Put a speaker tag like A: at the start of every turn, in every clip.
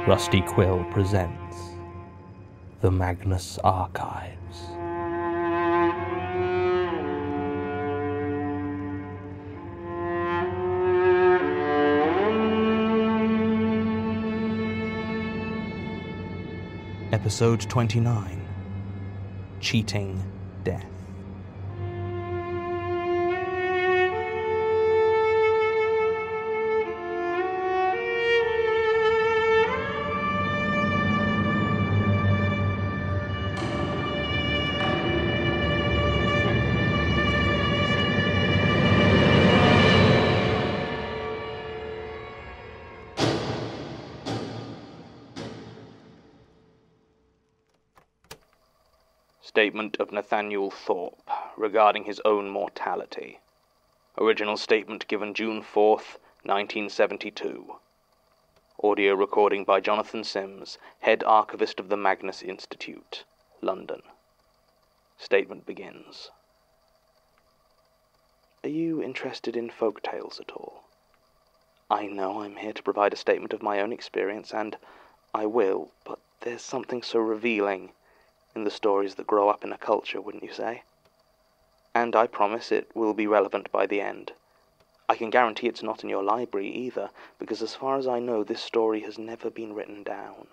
A: Rusty Quill presents The Magnus Archives. Episode 29, Cheating Death.
B: Statement of Nathaniel Thorpe regarding his own mortality. Original statement given June 4th, 1972. Audio recording by Jonathan Sims, Head Archivist of the Magnus Institute, London. Statement begins. Are you interested in folk tales at all? I know I'm here to provide a statement of my own experience, and I will, but there's something so revealing in the stories that grow up in a culture, wouldn't you say? And I promise it will be relevant by the end. I can guarantee it's not in your library either, because as far as I know, this story has never been written down.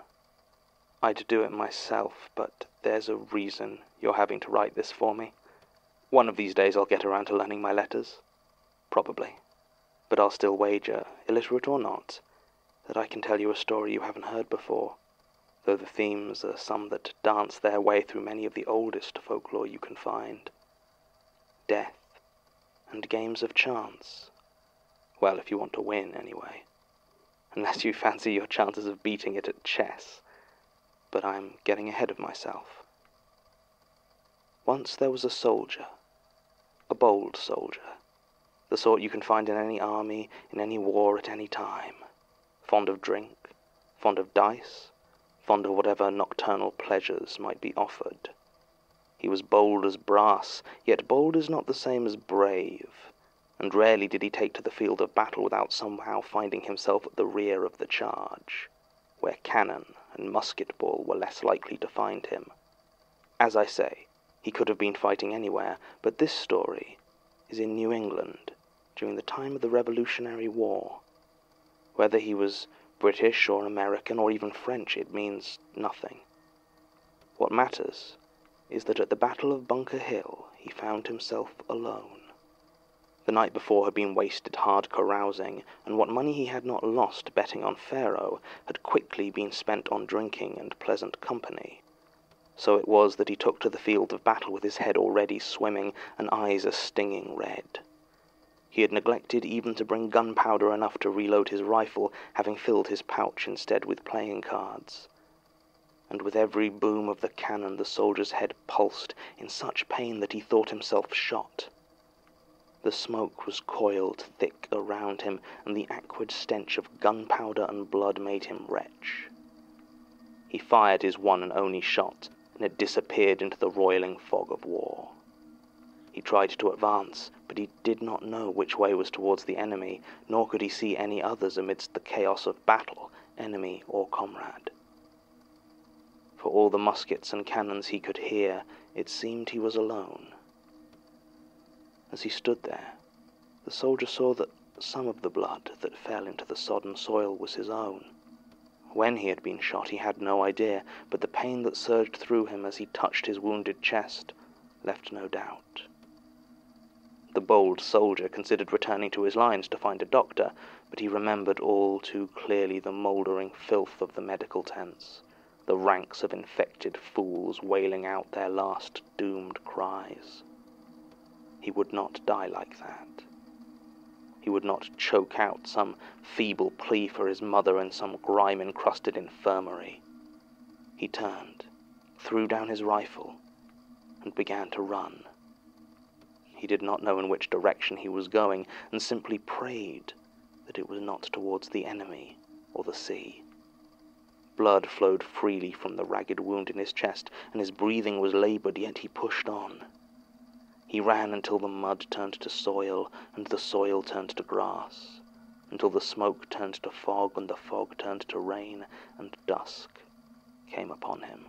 B: I'd do it myself, but there's a reason you're having to write this for me. One of these days I'll get around to learning my letters. Probably. But I'll still wager, illiterate or not, that I can tell you a story you haven't heard before, though the themes are some that dance their way through many of the oldest folklore you can find. Death and games of chance. Well, if you want to win, anyway. Unless you fancy your chances of beating it at chess. But I'm getting ahead of myself. Once there was a soldier. A bold soldier. The sort you can find in any army, in any war at any time. Fond of drink, fond of dice, fond of whatever nocturnal pleasures might be offered. He was bold as brass, yet bold is not the same as brave, and rarely did he take to the field of battle without somehow finding himself at the rear of the charge, where cannon and musket ball were less likely to find him. As I say, he could have been fighting anywhere, but this story is in New England during the time of the Revolutionary War. Whether he was British or American or even French, it means nothing. What matters is that at the Battle of Bunker Hill he found himself alone. The night before had been wasted hard carousing, and what money he had not lost betting on faro had quickly been spent on drinking and pleasant company. So it was that he took to the field of battle with his head already swimming and eyes a stinging red. He had neglected even to bring gunpowder enough to reload his rifle, having filled his pouch instead with playing cards. And with every boom of the cannon the soldier's head pulsed in such pain that he thought himself shot. The smoke was coiled thick around him, and the acrid stench of gunpowder and blood made him retch. He fired his one and only shot, and it disappeared into the roiling fog of war. He tried to advance, but he did not know which way was towards the enemy, nor could he see any others amidst the chaos of battle, enemy or comrade. For all the muskets and cannons he could hear, it seemed he was alone. As he stood there, the soldier saw that some of the blood that fell into the sodden soil was his own. When he had been shot he had no idea, but the pain that surged through him as he touched his wounded chest left no doubt. The bold soldier considered returning to his lines to find a doctor, but he remembered all too clearly the mouldering filth of the medical tents, the ranks of infected fools wailing out their last doomed cries. He would not die like that. He would not choke out some feeble plea for his mother in some grime-encrusted infirmary. He turned, threw down his rifle, and began to run. He did not know in which direction he was going, and simply prayed that it was not towards the enemy or the sea. Blood flowed freely from the ragged wound in his chest, and his breathing was labored, yet he pushed on. He ran until the mud turned to soil, and the soil turned to grass, until the smoke turned to fog, and the fog turned to rain, and dusk came upon him.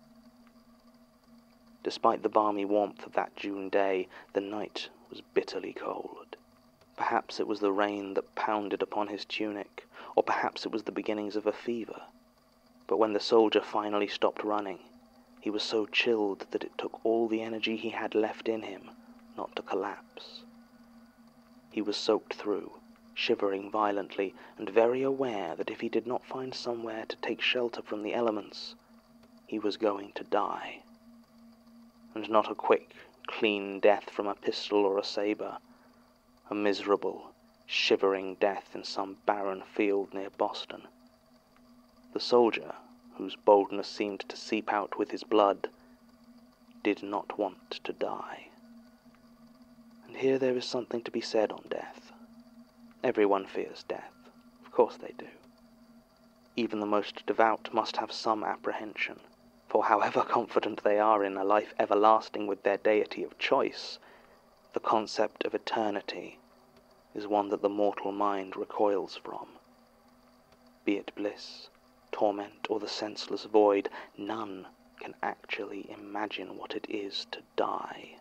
B: Despite the balmy warmth of that June day, the night was bitterly cold. Perhaps it was the rain that pounded upon his tunic, or perhaps it was the beginnings of a fever. But when the soldier finally stopped running, he was so chilled that it took all the energy he had left in him not to collapse. He was soaked through, shivering violently, and very aware that if he did not find somewhere to take shelter from the elements, he was going to die. And not a quick, clean death from a pistol or a saber, a miserable, shivering death in some barren field near Boston. The soldier, whose boldness seemed to seep out with his blood, did not want to die. And here there is something to be said on death. Everyone fears death. Of course they do. Even the most devout must have some apprehension, for however confident they are in a life everlasting with their deity of choice, the concept of eternity is one that the mortal mind recoils from. Be it bliss, torment, or the senseless void, none can actually imagine what it is to die.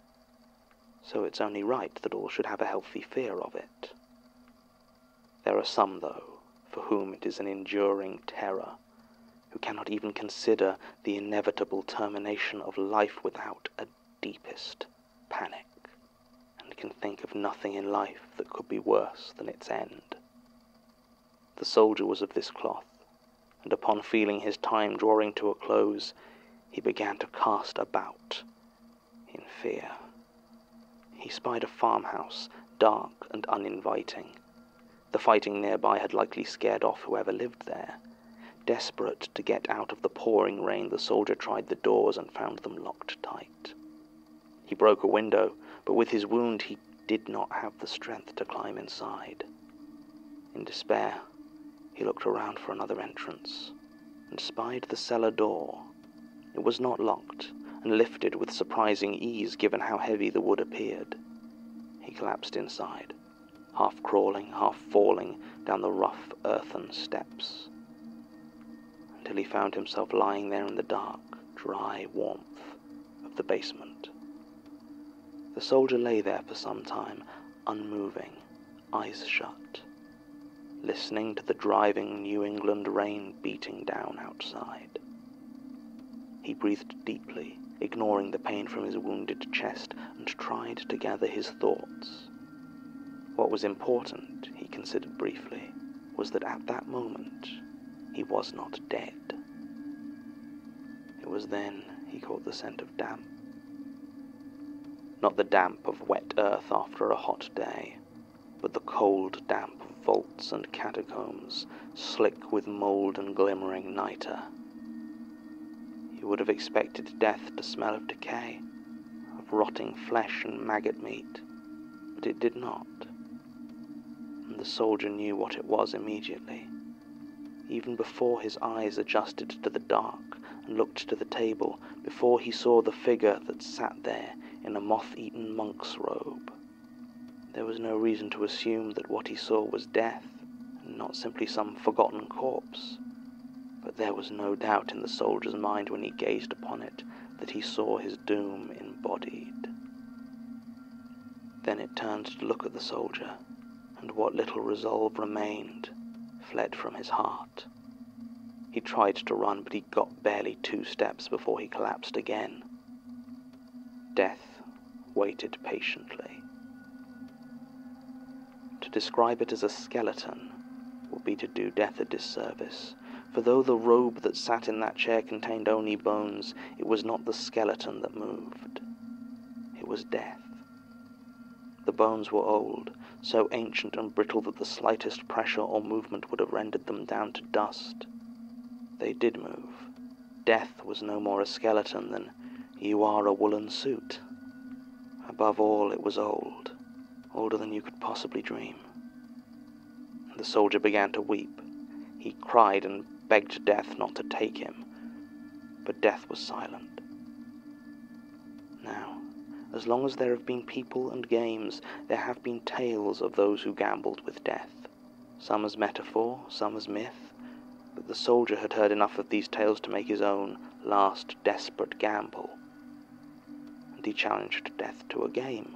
B: So it's only right that all should have a healthy fear of it. There are some, though, for whom it is an enduring terror, who cannot even consider the inevitable termination of life without a deepest panic, and can think of nothing in life that could be worse than its end. The soldier was of this cloth, and upon feeling his time drawing to a close, he began to cast about in fear. He spied a farmhouse, dark and uninviting. The fighting nearby had likely scared off whoever lived there. Desperate to get out of the pouring rain, the soldier tried the doors and found them locked tight. He broke a window, but with his wound he did not have the strength to climb inside. In despair, he looked around for another entrance, and spied the cellar door. It was not locked, and lifted with surprising ease given how heavy the wood appeared. He collapsed inside, half crawling, half falling down the rough earthen steps, until he found himself lying there in the dark, dry warmth of the basement. The soldier lay there for some time, unmoving, eyes shut, listening to the driving New England rain beating down outside. He breathed deeply, ignoring the pain from his wounded chest, and tried to gather his thoughts. What was important, he considered briefly, was that at that moment he was not dead. It was then he caught the scent of damp. Not the damp of wet earth after a hot day, but the cold damp of vaults and catacombs, slick with mould and glimmering nitre. You would have expected death to smell of decay, of rotting flesh and maggot meat, but it did not. And the soldier knew what it was immediately, even before his eyes adjusted to the dark and looked to the table, before he saw the figure that sat there in a moth-eaten monk's robe. There was no reason to assume that what he saw was death, and not simply some forgotten corpse. But there was no doubt in the soldier's mind when he gazed upon it that he saw his doom embodied. Then it turned to look at the soldier, and what little resolve remained fled from his heart. He tried to run, but he got barely 2 steps before he collapsed again. Death waited patiently. To describe it as a skeleton would be to do death a disservice, for though the robe that sat in that chair contained only bones, it was not the skeleton that moved. It was death. The bones were old, so ancient and brittle that the slightest pressure or movement would have rendered them down to dust. They did move. Death was no more a skeleton than you are a woolen suit. Above all, it was old, older than you could possibly dream. The soldier began to weep. He cried and begged death not to take him, but death was silent. Now, as long as there have been people and games, there have been tales of those who gambled with death, some as metaphor, some as myth, but the soldier had heard enough of these tales to make his own last desperate gamble, and he challenged death to a game.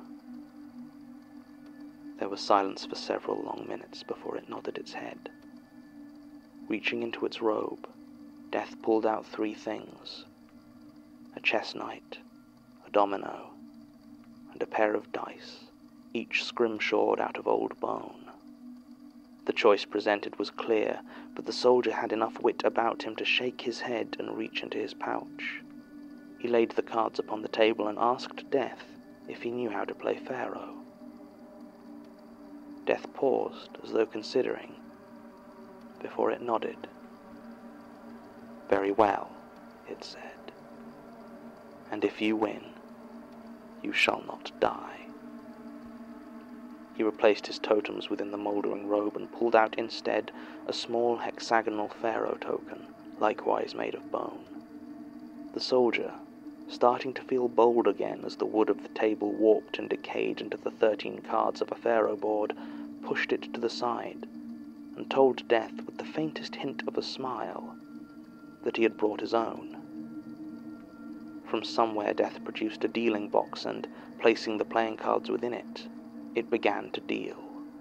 B: There was silence for several long minutes before it nodded its head. Reaching into its robe, Death pulled out 3 things: a chess knight, a domino, and a pair of dice, each scrimshawed out of old bone. The choice presented was clear, but the soldier had enough wit about him to shake his head and reach into his pouch. He laid the cards upon the table and asked Death if he knew how to play Pharaoh. Death paused, as though considering, before it nodded. "Very well," it said, "and if you win, you shall not die." He replaced his totems within the mouldering robe and pulled out instead a small hexagonal pharaoh token, likewise made of bone. The soldier, starting to feel bold again as the wood of the table warped and decayed into the 13 cards of a pharaoh board, pushed it to the side, and told Death with the faintest hint of a smile that he had brought his own. From somewhere Death produced a dealing box and, placing the playing cards within it, it began to deal.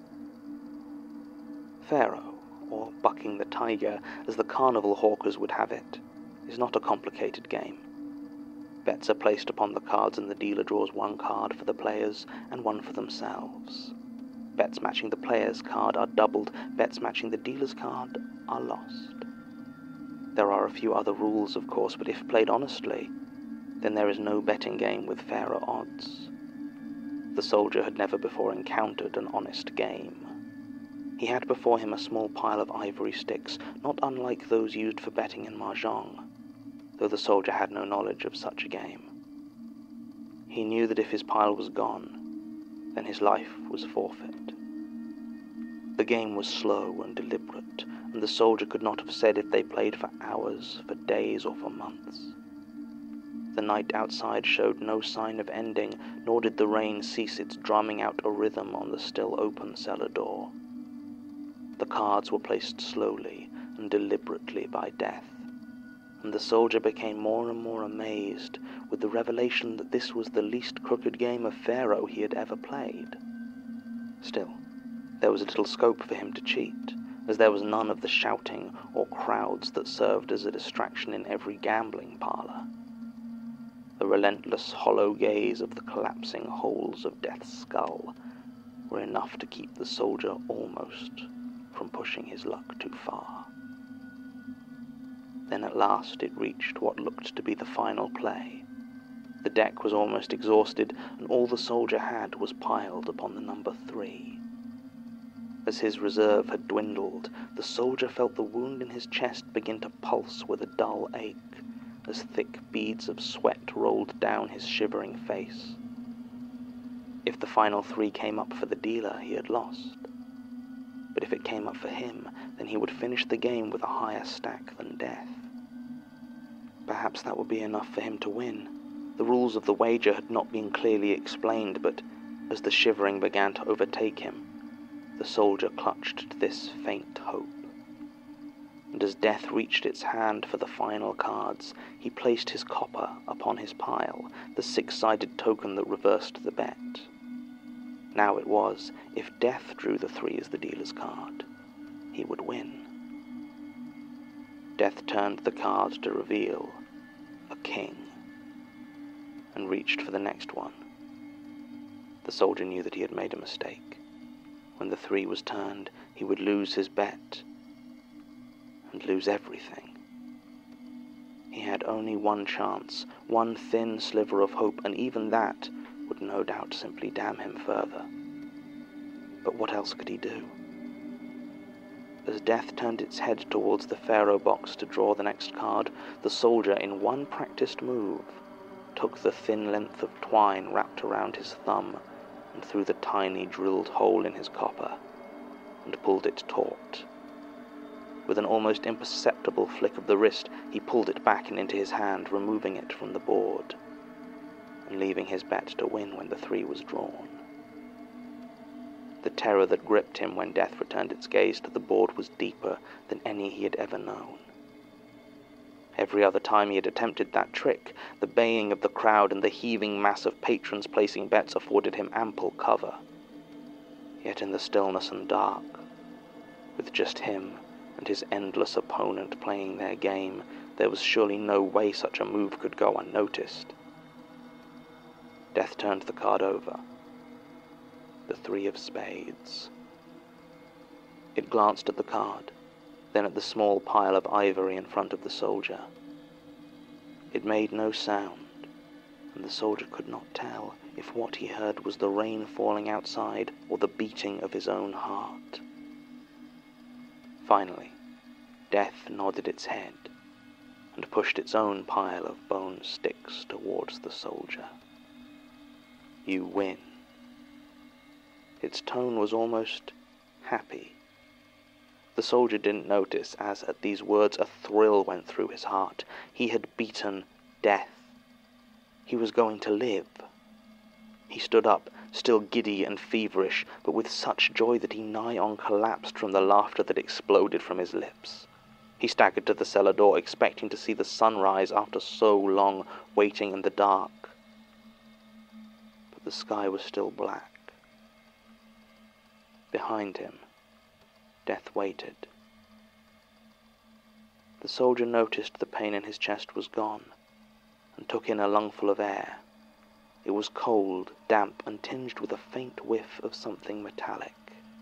B: Pharaoh, or bucking the tiger, as the carnival hawkers would have it, is not a complicated game. Bets are placed upon the cards and the dealer draws 1 card for the players and 1 for themselves. Bets matching the player's card are doubled, bets matching the dealer's card are lost. There are a few other rules, of course, but if played honestly, then there is no betting game with fairer odds. The soldier had never before encountered an honest game. He had before him a small pile of ivory sticks, not unlike those used for betting in mahjong, though the soldier had no knowledge of such a game. He knew that if his pile was gone, then his life was forfeit. The game was slow and deliberate, and the soldier could not have said if they played for hours, for days, or for months. The night outside showed no sign of ending, nor did the rain cease its drumming out a rhythm on the still open cellar door. The cards were placed slowly and deliberately by Death, and the soldier became more and more amazed with the revelation that this was the least crooked game of Pharaoh he had ever played. Still, there was little scope for him to cheat, as there was none of the shouting or crowds that served as a distraction in every gambling parlor. The relentless hollow gaze of the collapsing holes of Death's skull were enough to keep the soldier almost from pushing his luck too far. Then at last it reached what looked to be the final play. The deck was almost exhausted, and all the soldier had was piled upon the number 3. As his reserve had dwindled, the soldier felt the wound in his chest begin to pulse with a dull ache, as thick beads of sweat rolled down his shivering face. If the final 3 came up for the dealer, he had lost. But if it came up for him, then he would finish the game with a higher stack than Death. Perhaps that would be enough for him to win. The rules of the wager had not been clearly explained, but as the shivering began to overtake him, the soldier clutched to this faint hope. And as Death reached its hand for the final cards, he placed his copper upon his pile, the 6-sided token that reversed the bet. Now it was, if Death drew the 3 as the dealer's card, he would win. Death turned the card to reveal a king, and reached for the next one. The soldier knew that he had made a mistake. When the 3 was turned, he would lose his bet, and lose everything. He had only one chance, one thin sliver of hope, and even that would no doubt simply damn him further. But what else could he do? As Death turned its head towards the Pharaoh box to draw the next card, the soldier, in one practiced move, took the thin length of twine wrapped around his thumb and through the tiny drilled hole in his copper, and pulled it taut. With an almost imperceptible flick of the wrist, he pulled it back and into his hand, removing it from the board, and leaving his bet to win when the 3 was drawn. The terror that gripped him when death returned its gaze to the board was deeper than any he had ever known. Every other time he had attempted that trick, the baying of the crowd and the heaving mass of patrons placing bets afforded him ample cover. Yet in the stillness and dark, with just him and his endless opponent playing their game, there was surely no way such a move could go unnoticed. Death turned the card over. The 3 of spades. It glanced at the card, then at the small pile of ivory in front of the soldier. It made no sound, and the soldier could not tell if what he heard was the rain falling outside or the beating of his own heart. Finally, Death nodded its head and pushed its own pile of bone sticks towards the soldier. "You win." Its tone was almost happy. The soldier didn't notice as at these words a thrill went through his heart. He had beaten death. He was going to live. He stood up, still giddy and feverish, but with such joy that he nigh on collapsed from the laughter that exploded from his lips. He staggered to the cellar door, expecting to see the sun rise after so long waiting in the dark. But the sky was still black. Behind him, Death waited. The soldier noticed the pain in his chest was gone, and took in a lungful of air. It was cold, damp, and tinged with a faint whiff of something metallic.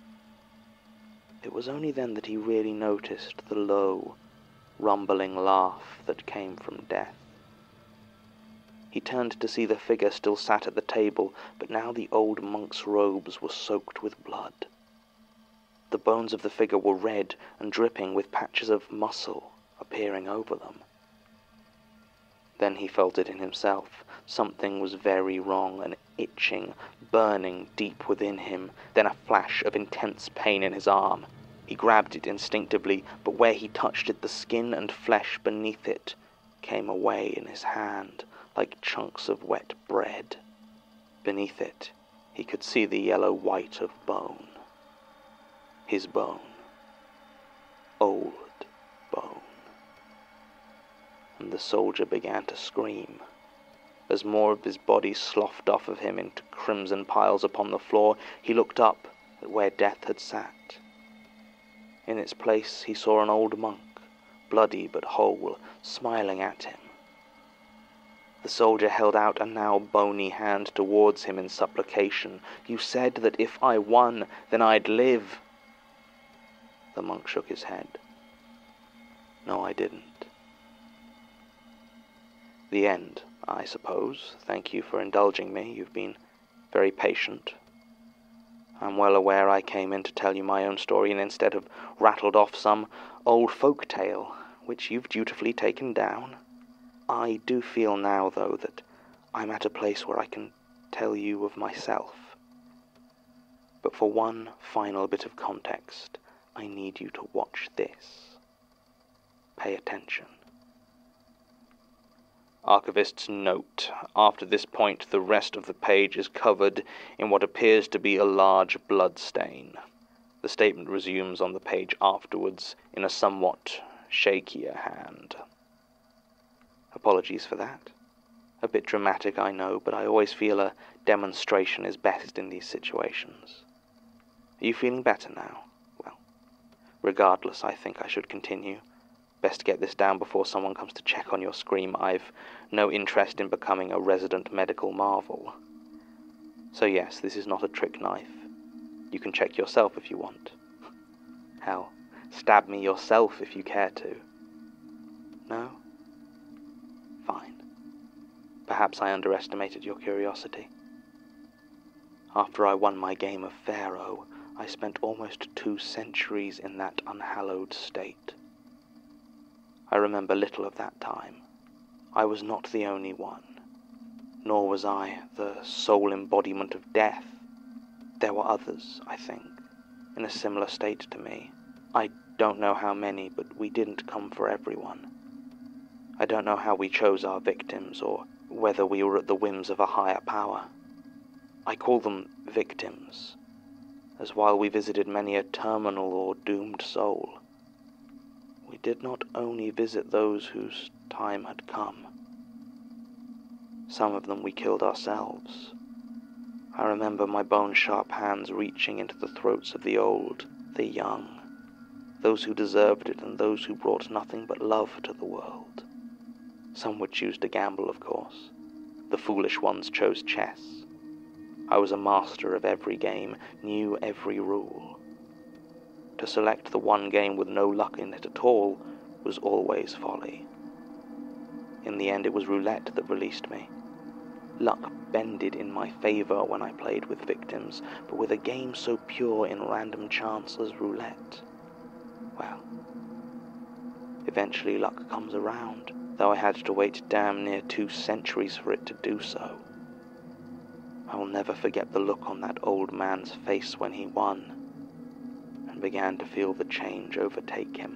B: It was only then that he really noticed the low, rumbling laugh that came from Death. He turned to see the figure still sat at the table, but now the old monk's robes were soaked with blood. The bones of the figure were red and dripping with patches of muscle appearing over them. Then he felt it in himself. Something was very wrong, an itching, burning deep within him, then a flash of intense pain in his arm. He grabbed it instinctively, but where he touched it, the skin and flesh beneath it came away in his hand like chunks of wet bread. Beneath it, he could see the yellow white of bone. His bone. Old bone. And the soldier began to scream. As more of his body sloughed off of him into crimson piles upon the floor, he looked up at where Death had sat. In its place he saw an old monk, bloody but whole, smiling at him. The soldier held out a now bony hand towards him in supplication. "You said that if I won, then I'd live." The monk shook his head. "No, I didn't." "The end, I suppose. Thank you for indulging me. You've been very patient. I'm well aware I came in to tell you my own story, and instead have rattled off some old folk tale, which you've dutifully taken down. I do feel now, though, that I'm at a place where I can tell you of myself. But for one final bit of context, I need you to watch this. Pay attention." Archivist's note. After this point, the rest of the page is covered in what appears to be a large blood stain. The statement resumes on the page afterwards in a somewhat shakier hand. Apologies for that. A bit dramatic, I know, but I always feel a demonstration is best in these situations. Are you feeling better now? Well, regardless, I think I should continue. Best get this down before someone comes to check on your scream. I've no interest in becoming a resident medical marvel. So yes, this is not a trick knife. You can check yourself if you want. Hell, stab me yourself if you care to. No? Fine. Perhaps I underestimated your curiosity. After I won my game of Pharaoh, I spent almost 2 centuries in that unhallowed state. I remember little of that time. I was not the only one, nor was I the sole embodiment of death. There were others, I think, in a similar state to me. I don't know how many, but we didn't come for everyone. I don't know how we chose our victims, or whether we were at the whims of a higher power. I call them victims, as while we visited many a terminal or doomed soul, we did not only visit those whose time had come. Some of them we killed ourselves. I remember my bone-sharp hands reaching into the throats of the old, the young, those who deserved it and those who brought nothing but love to the world. Some would choose to gamble, of course. The foolish ones chose chess. I was a master of every game, knew every rule. To select the one game with no luck in it at all was always folly. In the end, it was roulette that released me. Luck bended in my favor when I played with victims, but with a game so pure in random chance as roulette, well, eventually luck comes around, though I had to wait damn near 2 centuries for it to do so. I will never forget the look on that old man's face when he won, and began to feel the change overtake him.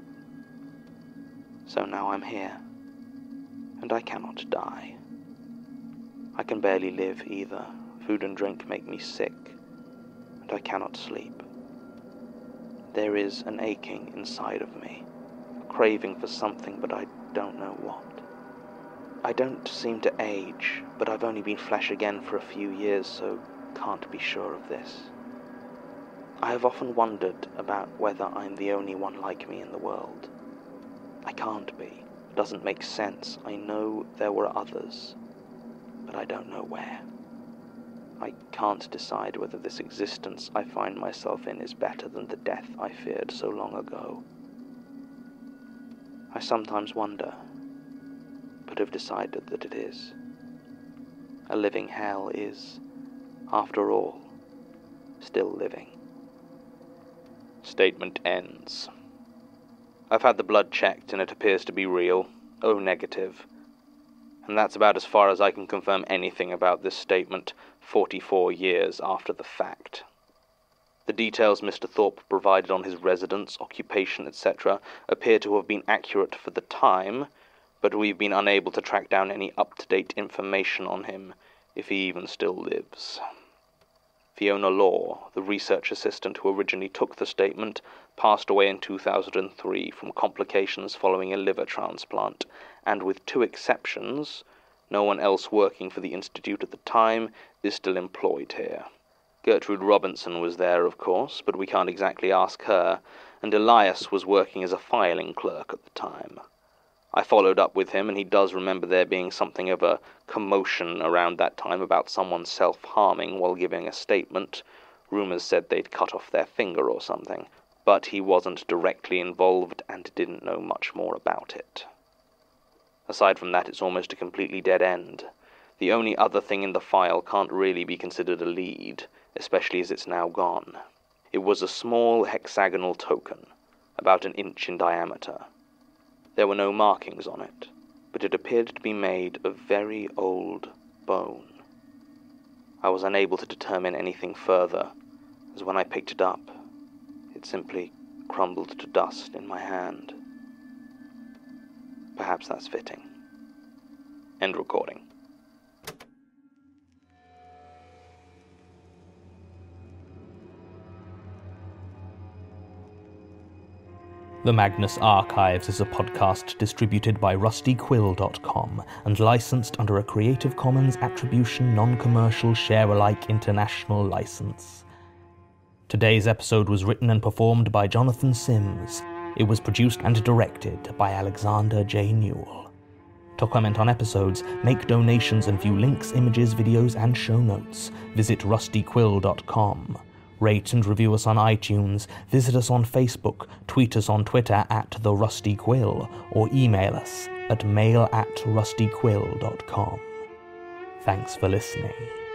B: So now I'm here, and I cannot die. I can barely live either. Food and drink make me sick, and I cannot sleep. There is an aching inside of me, a craving for something, but I don't know what. I don't seem to age, but I've only been flesh again for a few years, so can't be sure of this. I have often wondered about whether I'm the only one like me in the world. I can't be. It doesn't make sense. I know there were others, but I don't know where. I can't decide whether this existence I find myself in is better than the death I feared so long ago. I sometimes wonder, but have decided that it is. A living hell is, after all, still living. Statement ends. I've had the blood checked and it appears to be real, O negative. And that's about as far as I can confirm anything about this statement 44 years after the fact. The details Mr. Thorpe provided on his residence, occupation, etc. appear to have been accurate for the time, but we've been unable to track down any up-to-date information on him, if he even still lives. Fiona Law, the research assistant who originally took the statement, passed away in 2003 from complications following a liver transplant, and with 2 exceptions, no one else working for the Institute at the time is still employed here. Gertrude Robinson was there, of course, but we can't exactly ask her, and Elias was working as a filing clerk at the time. I followed up with him, and he does remember there being something of a commotion around that time about someone self-harming while giving a statement. Rumors said they'd cut off their finger or something, but he wasn't directly involved and didn't know much more about it. Aside from that, it's almost a completely dead end. The only other thing in the file can't really be considered a lead, especially as it's now gone. It was a small hexagonal token, about 1 inch in diameter. There were no markings on it, but it appeared to be made of very old bone. I was unable to determine anything further, as when I picked it up, it simply crumbled to dust in my hand. Perhaps that's fitting. End recording.
A: The Magnus Archives is a podcast distributed by rustyquill.com and licensed under a Creative Commons Attribution Non-Commercial Share-alike International License. Today's episode was written and performed by Jonathan Sims. It was produced and directed by Alexander J. Newell. To comment on episodes, make donations and view links, images, videos, and show notes, visit rustyquill.com. Rate and review us on iTunes, visit us on Facebook, tweet us on Twitter @TheRustyQuill, or email us at mail@rustyquill.com. Thanks for listening.